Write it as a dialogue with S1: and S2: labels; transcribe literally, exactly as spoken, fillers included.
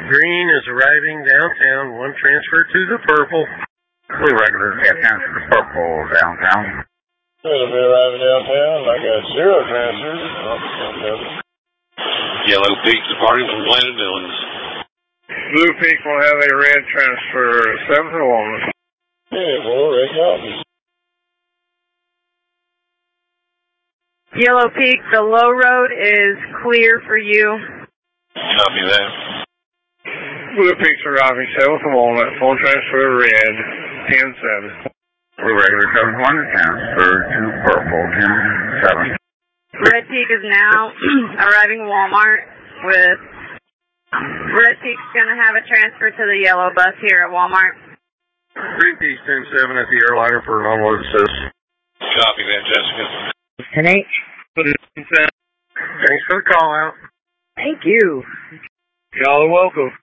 S1: Green is arriving downtown. One transfer to the purple.
S2: Blue regular, yeah, transfer to purple downtown.
S3: It'll be arriving downtown. I got zero transfers.
S4: Yellow Peak departing from Planet Dillons.
S3: Blue Peak will have a red transfer, seven to one. Yeah, well, red copies.
S5: Yellow Peak, the low road is clear for you.
S4: Copy that.
S3: Blue Peak's arriving, seven to one. One transfer red, ten seven.
S2: Blue regular, seven to one, transfer to purple, ten seven.
S5: Red Peak is now arriving Walmart with Red Peak's going to have a transfer to the yellow bus here at Walmart.
S1: Green Peak's ten seven at the airliner for non-load assist.
S4: Copy that, Jessica.
S6: ten H.
S1: Thanks for the call out.
S6: Thank you.
S3: Y'all are welcome.